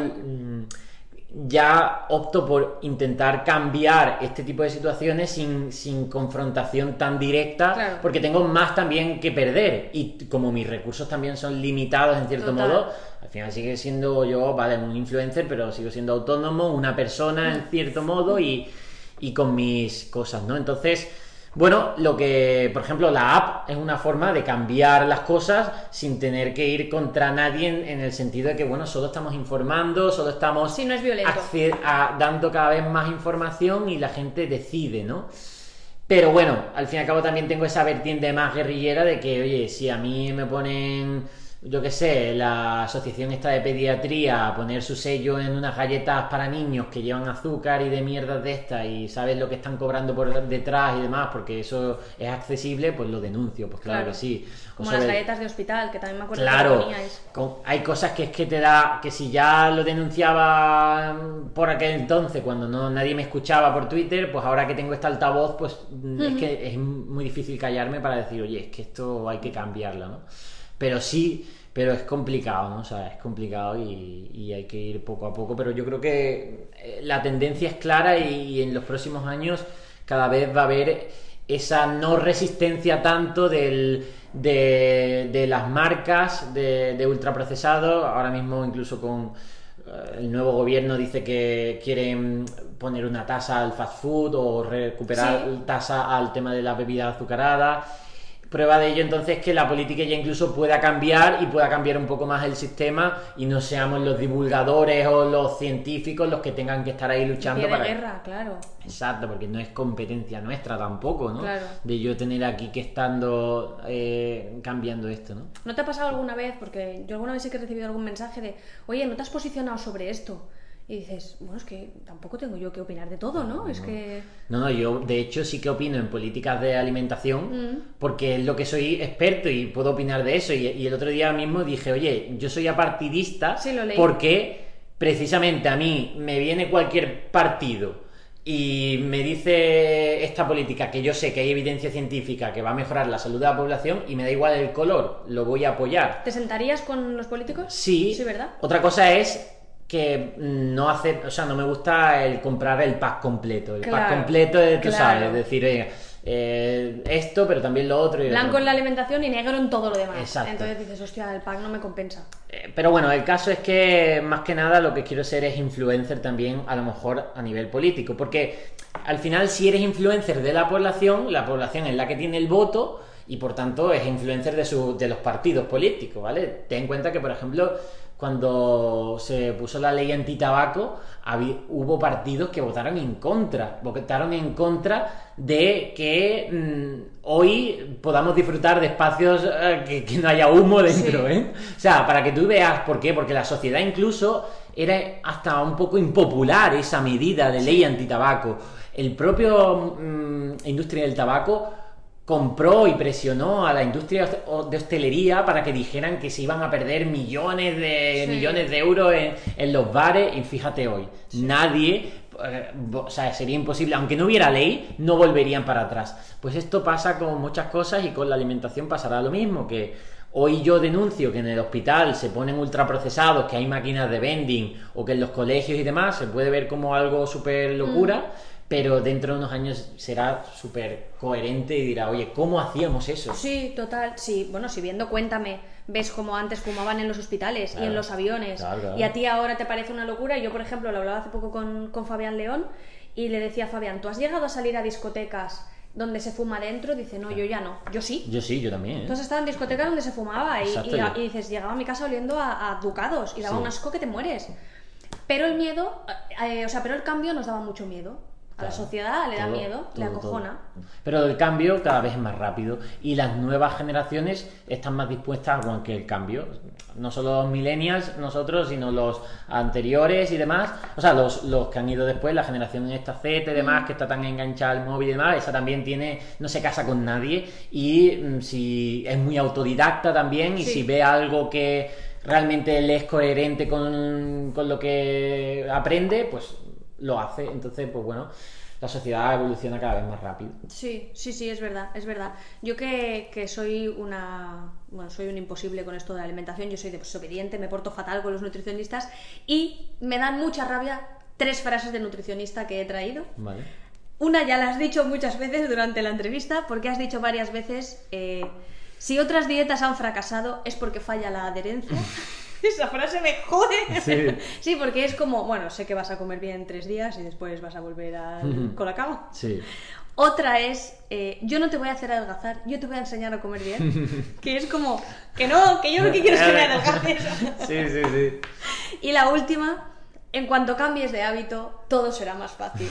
ya opto por intentar cambiar este tipo de situaciones sin confrontación tan directa, Claro. porque tengo más también que perder, y como mis recursos también son limitados en cierto Total. modo, al final sigue siendo yo, vale, un influencer, pero sigo siendo autónomo, una persona en cierto modo y con mis cosas, ¿no? Entonces, bueno, por ejemplo, la app es una forma de cambiar las cosas sin tener que ir contra nadie en el sentido de que, bueno, solo estamos informando, solo estamos Sí, no es violento. dando cada vez más información y la gente decide, ¿no? Pero bueno, al fin y al cabo también tengo esa vertiente más guerrillera de que, oye, si a mí me ponen, yo qué sé, la asociación esta de pediatría a poner su sello en unas galletas para niños que llevan azúcar y de mierdas de estas y sabes lo que están cobrando por detrás y demás, porque eso es accesible, pues lo denuncio, pues claro que sí. O Como sobre- las galletas de hospital, que también me acuerdo que Claro, lo poníais. hay cosas que es que te da, que si ya lo denunciaba por aquel entonces, cuando nadie me escuchaba por Twitter, pues ahora que tengo este altavoz, pues es que es muy difícil callarme para decir, oye, es que esto hay que cambiarlo, ¿no? Pero sí, pero es complicado, ¿no? O sea, es complicado y hay que ir poco a poco, pero yo creo que la tendencia es clara y en los próximos años cada vez va a haber esa no resistencia tanto de las marcas de ultraprocesados. Ahora mismo incluso con el nuevo gobierno dice que quieren poner una tasa al fast food o recuperar Sí. tasa al tema de la bebida azucarada. Prueba de ello entonces que la política ya incluso pueda cambiar y pueda cambiar un poco más el sistema y no seamos los divulgadores o los científicos los que tengan que estar ahí luchando Pie de para... guerra, claro. Exacto, porque no es competencia nuestra tampoco, ¿no? Claro. De yo tener aquí que estando cambiando esto, ¿no? ¿No te ha pasado alguna vez? Porque yo alguna vez sí que he recibido algún mensaje de, oye, ¿no te has posicionado sobre esto? Y dices, bueno, es que tampoco tengo yo que opinar de todo, ¿no? Es que... No, yo de hecho sí que opino en políticas de alimentación porque es lo que soy experto y puedo opinar de eso. Y el otro día mismo dije, oye, yo soy apartidista Sí, lo leí. porque precisamente a mí me viene cualquier partido y me dice esta política que yo sé que hay evidencia científica que va a mejorar la salud de la población y me da igual el color, lo voy a apoyar. ¿Te sentarías con los políticos? Sí, Sí, ¿verdad? Otra cosa es que no hace, o sea, no me gusta el comprar el pack completo. El pack Claro, completo, tú claro. sabes, es decir, esto, pero también lo otro. Y lo Blanco otro. en la alimentación y negro en todo lo demás. Exacto. Entonces dices, hostia, el pack no me compensa. Pero bueno, el caso es que más que nada lo que quiero ser es influencer también, a lo mejor a nivel político, porque al final si eres influencer de la población es la que tiene el voto y por tanto es influencer de los partidos políticos, ¿vale? Ten en cuenta que, por ejemplo, cuando se puso la ley antitabaco, hubo partidos que votaron en contra de que hoy podamos disfrutar de espacios que no haya humo dentro, ¿eh? O sea, para que tú veas por qué, porque la sociedad incluso era hasta un poco impopular esa medida de ley antitabaco. El propio industria del tabaco compró y presionó a la industria de hostelería para que dijeran que se iban a perder millones de euros en los bares, y fíjate hoy, nadie, o sea, sería imposible, aunque no hubiera ley, no volverían para atrás. Pues esto pasa con muchas cosas, y con la alimentación pasará lo mismo, que hoy yo denuncio que en el hospital se ponen ultraprocesados, que hay máquinas de vending, o que en los colegios y demás se puede ver como algo súper locura, pero dentro de unos años será súper coherente y dirá, oye, ¿cómo hacíamos eso? Sí, total, sí. Bueno, si viendo Cuéntame, ves como antes fumaban en los hospitales, claro, y en los aviones, claro. Y a ti ahora te parece una locura. Yo, por ejemplo, lo hablaba hace poco con Fabián León, y le decía a Fabián, ¿tú has llegado a salir a discotecas donde se fuma dentro? Dice, no, yo ya no. Yo sí. Yo también, ¿eh? Entonces estaba en discotecas donde se fumaba, y dices, llegaba a mi casa oliendo a ducados, y daba un asco que te mueres. Pero el miedo, pero el cambio nos daba mucho miedo. A la sociedad le da miedo, le acojona. Pero el cambio cada vez es más rápido, y las nuevas generaciones están más dispuestas a cualquier cambio. No solo los millennials, nosotros, sino los anteriores y demás. O sea, los que han ido después, la generación esta Z y demás, que está tan enganchada al móvil y demás, esa también no se casa con nadie, y si es muy autodidacta también, y si ve algo que realmente le es coherente con lo que aprende, pues lo hace. Entonces, pues bueno, la sociedad evoluciona cada vez más rápido. Sí, es verdad. Yo que soy soy un imposible con esto de la alimentación. Yo soy desobediente, me porto fatal con los nutricionistas, y me dan mucha rabia 3 frases de nutricionista que he traído. Vale. Una ya la has dicho muchas veces durante la entrevista, porque has dicho varias veces, si otras dietas han fracasado es porque falla la adherencia. Esa frase me jode. Sí, porque es como, bueno, sé que vas a comer bien 3 días y después vas a volver al colacao. Sí. Otra es, yo no te voy a hacer adelgazar, yo te voy a enseñar a comer bien. Que es como, que no, que yo lo que quiero es que me adelgaces. Sí. Y la última, en cuanto cambies de hábito, todo será más fácil.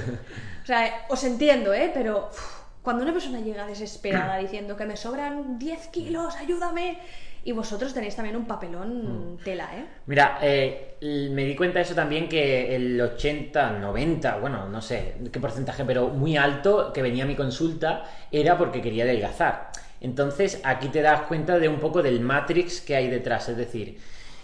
O sea, os entiendo, pero cuando una persona llega desesperada diciendo que me sobran 10 kilos, ayúdame... Y vosotros tenéis también un papelón tela, ¿eh? Mira, me di cuenta de eso también, que el 80, 90, bueno, no sé qué porcentaje, pero muy alto, que venía a mi consulta era porque quería adelgazar. Entonces, aquí te das cuenta de un poco del matrix que hay detrás. Es decir,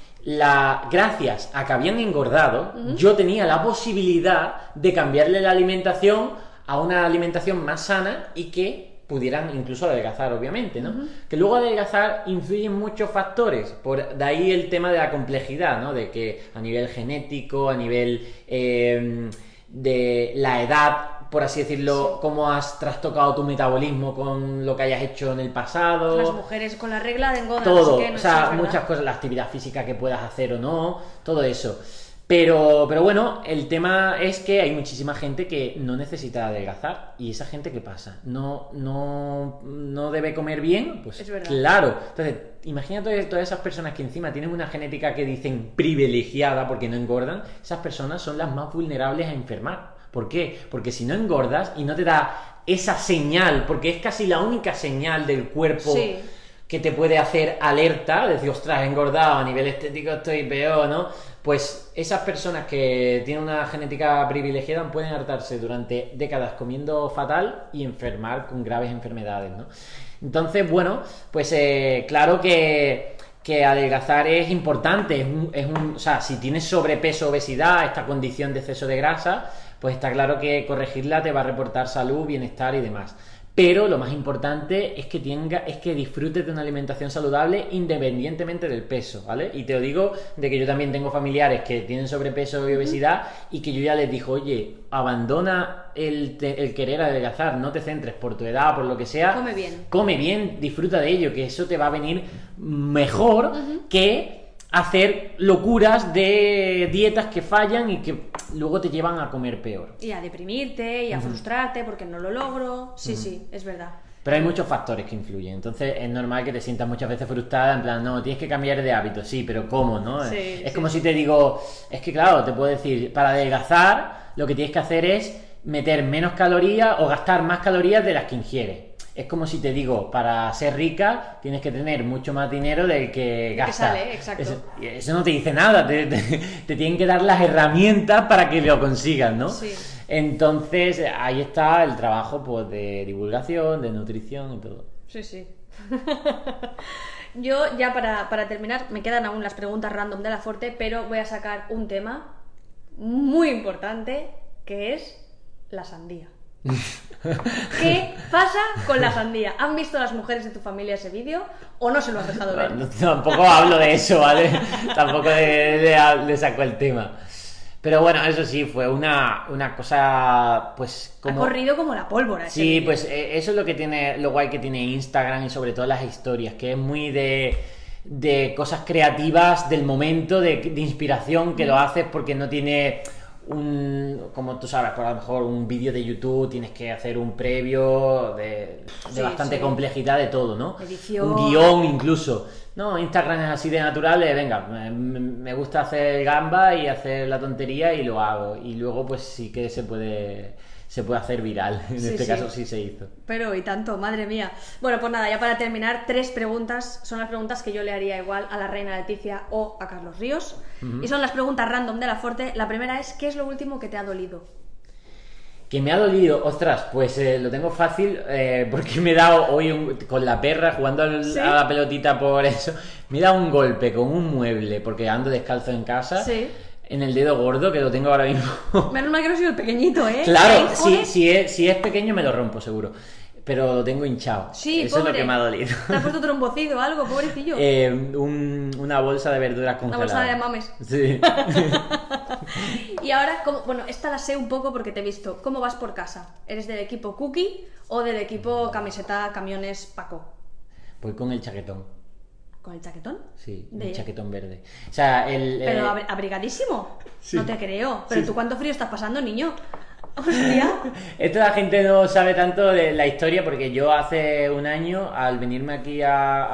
gracias a que habían engordado, yo tenía la posibilidad de cambiarle la alimentación a una alimentación más sana, y que pudieran incluso adelgazar, obviamente, ¿no? Que luego adelgazar influyen muchos factores, de ahí el tema de la complejidad, ¿no? De que a nivel genético, a nivel de la edad, por así decirlo, cómo has trastocado tu metabolismo con lo que hayas hecho en el pasado. Las mujeres con la regla de engorda, todo, no sé qué, o sea, muchas cosas, la actividad física que puedas hacer o no, todo eso. Pero bueno, el tema es que hay muchísima gente que no necesita adelgazar. ¿Y esa gente qué pasa? ¿No debe comer bien? Pues claro. Entonces, imagínate todas esas personas que encima tienen una genética que dicen privilegiada porque no engordan. Esas personas son las más vulnerables a enfermar. ¿Por qué? Porque si no engordas y no te da esa señal, porque es casi la única señal del cuerpo que te puede hacer alerta, decir, ostras, he engordado, a nivel estético estoy peor, ¿no? Pues esas personas que tienen una genética privilegiada pueden hartarse durante décadas comiendo fatal y enfermar con graves enfermedades, ¿no? Entonces, bueno, pues claro que adelgazar es importante, o sea, si tienes sobrepeso, obesidad, esta condición de exceso de grasa, pues está claro que corregirla te va a reportar salud, bienestar y demás. Pero lo más importante es que disfrutes de una alimentación saludable independientemente del peso, ¿vale? Y te lo digo de que yo también tengo familiares que tienen sobrepeso y obesidad, y que yo ya les digo, oye, abandona el querer adelgazar, no te centres por tu edad, por lo que sea. Come bien, disfruta de ello, que eso te va a venir mejor que hacer locuras de dietas que fallan y que luego te llevan a comer peor. Y a deprimirte y a frustrarte porque no lo logro. Sí, es verdad. Pero hay muchos factores que influyen, entonces es normal que te sientas muchas veces frustrada, en plan, no, tienes que cambiar de hábito, sí, pero ¿cómo, no? Sí, es como si te digo, es que claro, te puedo decir, para adelgazar lo que tienes que hacer es meter menos calorías o gastar más calorías de las que ingieres. Es como si te digo, para ser rica tienes que tener mucho más dinero del que gastas. sale, exacto. Eso no te dice nada, te tienen que dar las herramientas para que lo consigas, ¿no? Sí. Entonces ahí está el trabajo pues, de divulgación, de nutrición y todo. Sí. Yo ya para terminar, me quedan aún las preguntas random de la Forte, pero voy a sacar un tema muy importante que es la sandía. ¿Qué pasa con la sandía? ¿Han visto las mujeres de tu familia ese vídeo o no se lo has dejado ver? No, tampoco hablo de eso, ¿vale? Tampoco le saco el tema. Pero bueno, eso sí, fue una cosa, pues como... Ha corrido como la pólvora. Sí, pues eso es lo que tiene, lo guay que tiene Instagram y sobre todo las historias, que es muy de cosas creativas del momento, de inspiración, que lo haces porque no tiene como tú sabes, por a lo mejor un vídeo de YouTube tienes que hacer un previo de bastante complejidad de todo, ¿no? Edición. Un guión incluso. No, Instagram es así de natural, venga, me gusta hacer gamba y hacer la tontería y lo hago. Y luego pues sí que se puede hacer viral. En este caso sí se hizo. Pero y tanto, madre mía. Bueno, pues nada, ya para terminar, 3 preguntas. Son las preguntas que yo le haría igual a la reina Leticia o a Carlos Ríos. Y son las preguntas random de la Forte. La primera es, ¿qué es lo último que te ha dolido? Que me ha dolido, ostras, pues lo tengo fácil porque me he dado hoy con la perra jugando a la pelotita por eso. Me he dado un golpe con un mueble porque ando descalzo en casa. Sí. En el dedo gordo, que lo tengo ahora mismo. Menos mal que no soy el pequeñito, ¿eh? Claro, si es pequeño me lo rompo seguro. Pero lo tengo hinchado. Sí, eso pobre. Es lo que me ha dolido. ¿Te has puesto trombocito o algo, pobrecillo? Una bolsa de verduras congeladas. Una bolsa de mames. Sí. Y ahora, bueno, esta la sé un poco porque te he visto. ¿Cómo vas por casa? ¿Eres del equipo Cookie o del equipo camiseta camiones Paco? Voy con el chaquetón. ¿Con el chaquetón? Sí, el chaquetón verde. O sea, Pero abrigadísimo. Sí. No te creo. Pero sí. ¿Tú cuánto frío estás pasando, niño? Hostia. Esto la gente no sabe tanto de la historia porque yo hace un año, al venirme aquí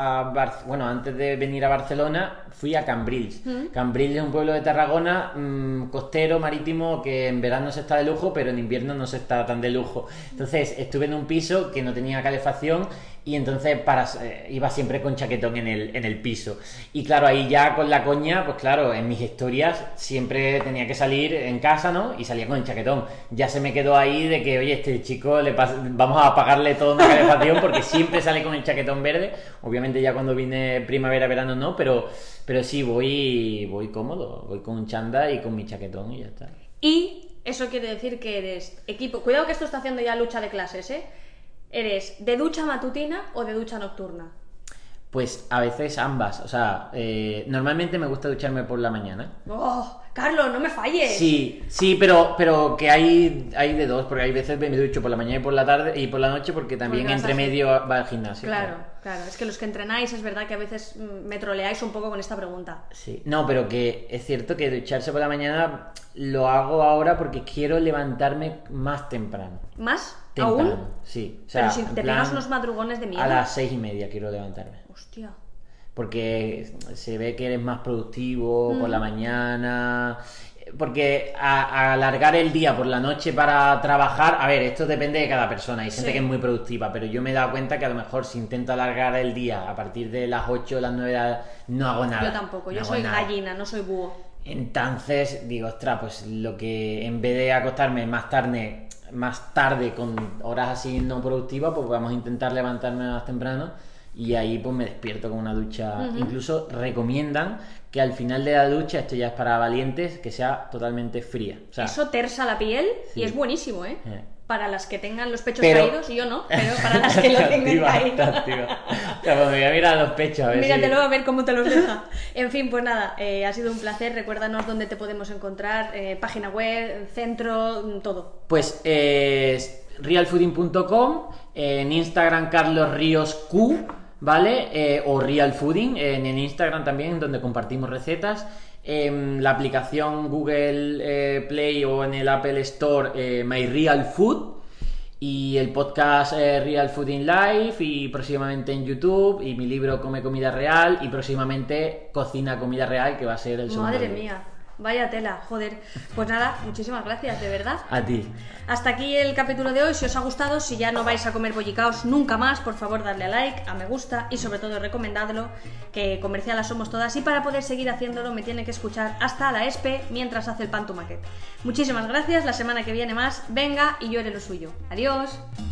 antes de venir a Barcelona, fui a Cambrils. Cambrils es un pueblo de Tarragona, costero, marítimo, que en verano se está de lujo, pero en invierno no se está tan de lujo. Entonces estuve en un piso que no tenía calefacción y entonces iba siempre con chaquetón en el piso. Y claro, ahí ya con la coña, pues claro, en mis historias siempre tenía que salir en casa, ¿no? Y salía con el chaquetón. Ya se me quedó ahí de que, oye, este chico vamos a pagarle toda una calefacción porque siempre sale con el chaquetón verde. Obviamente ya cuando vine primavera, verano no, pero sí voy cómodo, voy con un chándal y con mi chaquetón y ya está. Y eso quiere decir que eres equipo... Cuidado que esto está haciendo ya lucha de clases, ¿eh? ¿Eres de ducha matutina o de ducha nocturna? Pues a veces ambas, o sea, normalmente me gusta ducharme por la mañana. ¡Oh! Carlos, no me falles. Sí, pero que hay de dos, porque hay veces me ducho por la mañana y por la tarde y por la noche porque también entre medio va al gimnasio. Claro, es que los que entrenáis es verdad que a veces me troleáis un poco con esta pregunta. Sí, no, pero que es cierto que ducharse por la mañana lo hago ahora porque quiero levantarme más temprano. ¿Más? Temprano, ¿Aún? sí. O sea, pero si te pegas unos madrugones de mierda. A las 6:30 quiero levantarme. Hostia. Porque se ve que eres más productivo por la mañana. Porque alargar el día por la noche para trabajar, a ver, esto depende de cada persona. Hay gente que es muy productiva, pero yo me he dado cuenta que a lo mejor si intento alargar el día a partir de las 8 o las 9 no hago nada. Yo tampoco, yo soy gallina, no soy búho. Entonces digo, ostras, pues lo que en vez de acostarme más tarde con horas así no productivas, pues vamos a intentar levantarme más temprano. Y ahí pues me despierto con una ducha. Incluso recomiendan que al final de la ducha, esto ya es para valientes, que sea totalmente fría. O sea, eso tersa la piel y es buenísimo, ¿eh? Para las que tengan los pechos caídos, y yo no, pero para las que lo tengan caído. O sea, pues me voy a mirar los pechos a ver. Míratelo a ver cómo te los deja. En fin, pues nada, ha sido un placer. Recuérdanos dónde te podemos encontrar, página web, centro, todo. Pues realfooding.com, en Instagram Carlos Ríos Q, ¿vale? O Real Fooding en Instagram también, donde compartimos recetas. En la aplicación Google Play o en el Apple Store My Real Food. Y el podcast Real Food in Life, y próximamente en YouTube, y mi libro Come Comida Real, y próximamente Cocina Comida Real, que va a ser el segundo Madre libro. mía, vaya tela, joder. Pues nada, muchísimas gracias, de verdad. A ti. Hasta aquí el capítulo de hoy. Si os ha gustado, si ya no vais a comer bollicaos nunca más, por favor darle a like, a me gusta y sobre todo recomendadlo, que comercialas somos todas, y para poder seguir haciéndolo me tiene que escuchar hasta la ESPE mientras hace el pan to market. Muchísimas gracias, la semana que viene más, venga y llore lo suyo. Adiós.